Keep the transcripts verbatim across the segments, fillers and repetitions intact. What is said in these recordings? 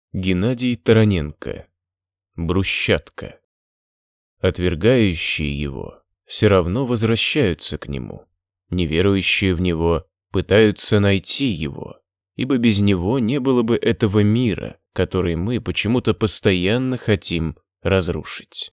Геннадий Тараненко. Брусчатка. Отвергающие его все равно возвращаются к нему. Неверующие в него пытаются найти его, ибо без него не было бы этого мира, который мы почему-то постоянно хотим разрушить.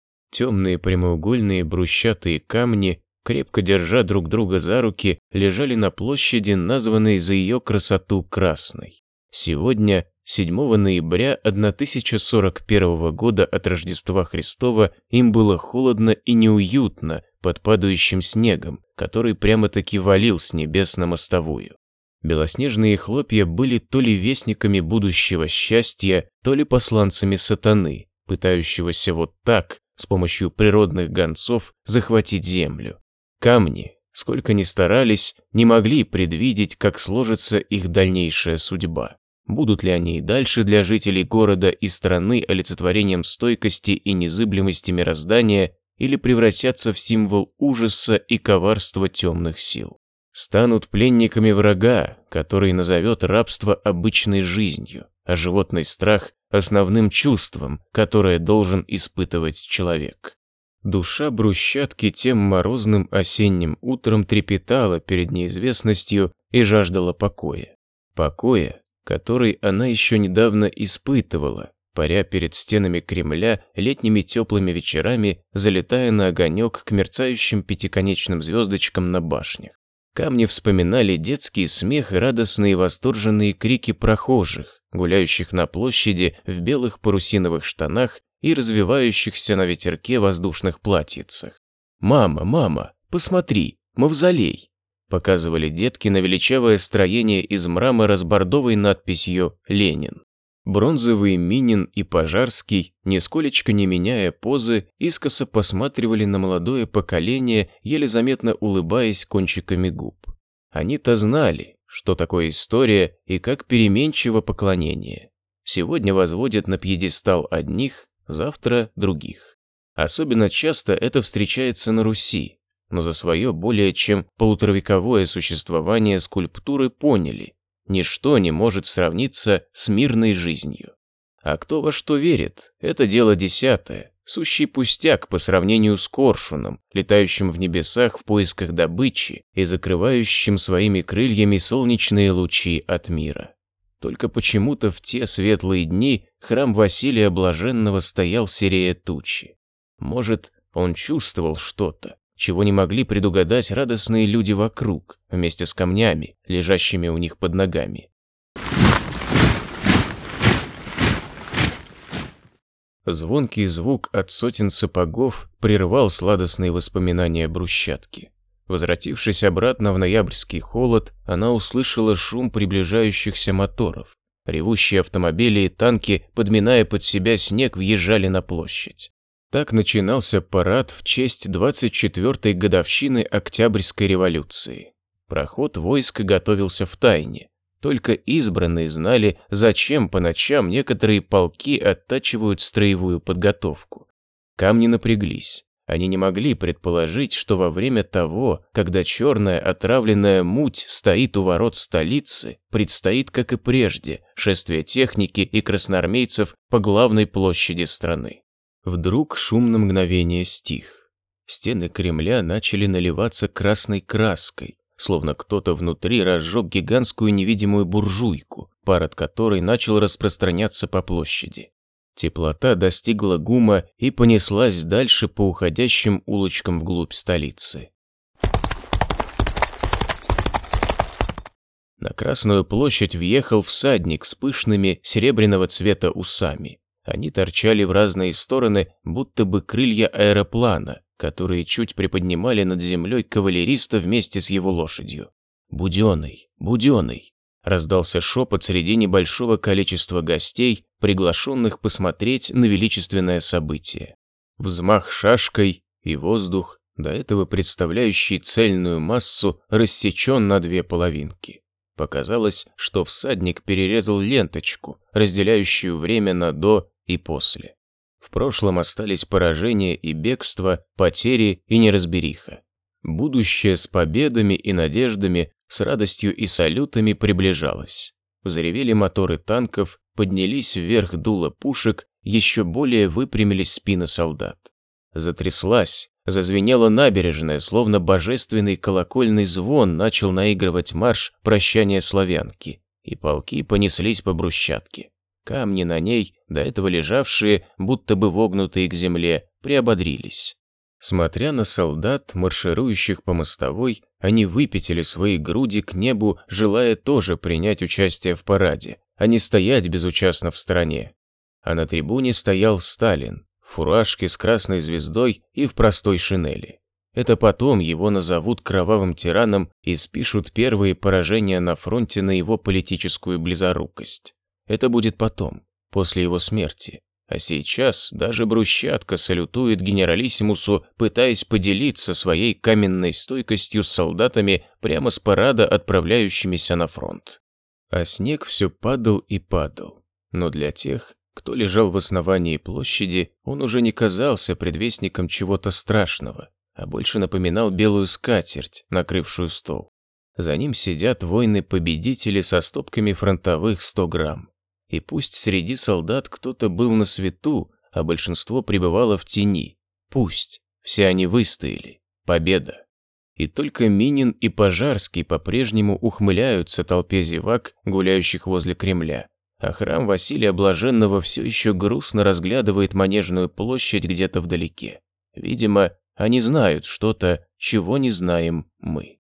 Темные прямоугольные брусчатые камни, крепко держа друг друга за руки, лежали на площади, названной за ее красоту Красной. Сегодня, седьмого ноября тысяча сорок первого года от Рождества Христова, им было холодно и неуютно под падающим снегом, который прямо-таки валил с небес на мостовую. Белоснежные хлопья были то ли вестниками будущего счастья, то ли посланцами сатаны, пытающегося вот так, с помощью природных гонцов, захватить землю. Камни, сколько ни старались, не могли предвидеть, как сложится их дальнейшая судьба. Будут ли они и дальше для жителей города и страны олицетворением стойкости и незыблемости мироздания, или превратятся в символ ужаса и коварства темных сил? Станут пленниками врага, который назовет рабство обычной жизнью, а животный страх – основным чувством, которое должен испытывать человек. Душа брусчатки тем морозным осенним утром трепетала перед неизвестностью и жаждала покоя. Покоя, который она еще недавно испытывала, паря перед стенами Кремля летними теплыми вечерами, залетая на огонек к мерцающим пятиконечным звездочкам на башнях. Камни вспоминали детский смех и радостные восторженные крики прохожих, гуляющих на площади в белых парусиновых штанах и развивающихся на ветерке воздушных платьицах. «Мама, мама, посмотри, мавзолей!» Показывали детки на величавое строение из мрамора с бордовой надписью «Ленин». Бронзовый Минин и Пожарский, нисколечко не меняя позы, искоса посматривали на молодое поколение, еле заметно улыбаясь кончиками губ. Они-то знали, что такое история и как переменчиво поклонение. Сегодня возводят на пьедестал одних, завтра других. Особенно часто это встречается на Руси. Но за свое более чем полуторавековое существование скульптуры поняли, ничто не может сравниться с мирной жизнью. А кто во что верит, это дело десятое, сущий пустяк по сравнению с коршуном, летающим в небесах в поисках добычи и закрывающим своими крыльями солнечные лучи от мира. Только почему-то в те светлые дни храм Василия Блаженного стоял серее тучи. Может, он чувствовал что-то, чего не могли предугадать радостные люди вокруг, вместе с камнями, лежащими у них под ногами. Звонкий звук от сотен сапогов прервал сладостные воспоминания брусчатки. Возвратившись обратно в ноябрьский холод, она услышала шум приближающихся моторов. Ревущие автомобили и танки, подминая под себя снег, въезжали на площадь. Так начинался парад в честь двадцать четвёртой годовщины Октябрьской революции. Проход войск готовился втайне. Только избранные знали, зачем по ночам некоторые полки оттачивают строевую подготовку. Камни напряглись. Они не могли предположить, что во время того, когда черная отравленная муть стоит у ворот столицы, предстоит, как и прежде, шествие техники и красноармейцев по главной площади страны. Вдруг шум на мгновение стих. Стены Кремля начали наливаться красной краской, словно кто-то внутри разжег гигантскую невидимую буржуйку, пар от которой начал распространяться по площади. Теплота достигла гума и понеслась дальше по уходящим улочкам вглубь столицы. На Красную площадь въехал всадник с пышными серебряного цвета усами. Они торчали в разные стороны, будто бы крылья аэроплана, которые чуть приподнимали над землей кавалериста вместе с его лошадью. «Буденный, Буденный!» — раздался шепот среди небольшого количества гостей, приглашенных посмотреть на величественное событие. Взмах шашкой, и воздух, до этого представляющий цельную массу, рассечен на две половинки. Показалось, что всадник перерезал ленточку, разделяющую время на «до» и «после». В прошлом остались поражение и бегство, потери и неразбериха. Будущее с победами и надеждами, с радостью и салютами приближалось. Взревели моторы танков, поднялись вверх дула пушек, еще более выпрямились спины солдат. Затряслась, зазвенела набережная, словно божественный колокольный звон начал наигрывать марш прощания славянки, и полки понеслись по брусчатке. Камни на ней, до этого лежавшие, будто бы вогнутые к земле, приободрились. Смотря на солдат, марширующих по мостовой, они выпятили свои груди к небу, желая тоже принять участие в параде, а не стоять безучастно в стороне. А на трибуне стоял Сталин, в фуражке с красной звездой и в простой шинели. Это потом его назовут кровавым тираном и спишут первые поражения на фронте на его политическую близорукость. Это будет потом, после его смерти. А сейчас даже брусчатка салютует генералиссимусу, пытаясь поделиться своей каменной стойкостью с солдатами прямо с парада, отправляющимися на фронт. А снег все падал и падал. Но для тех, кто лежал в основании площади, он уже не казался предвестником чего-то страшного, а больше напоминал белую скатерть, накрывшую стол. За ним сидят воины-победители со стопками фронтовых сто грамм. И пусть среди солдат кто-то был на свету, а большинство пребывало в тени. Пусть. Все они выстояли. Победа. И только Минин и Пожарский по-прежнему ухмыляются толпе зевак, гуляющих возле Кремля. А храм Василия Блаженного все еще грустно разглядывает Манежную площадь где-то вдалеке. Видимо, они знают что-то, чего не знаем мы.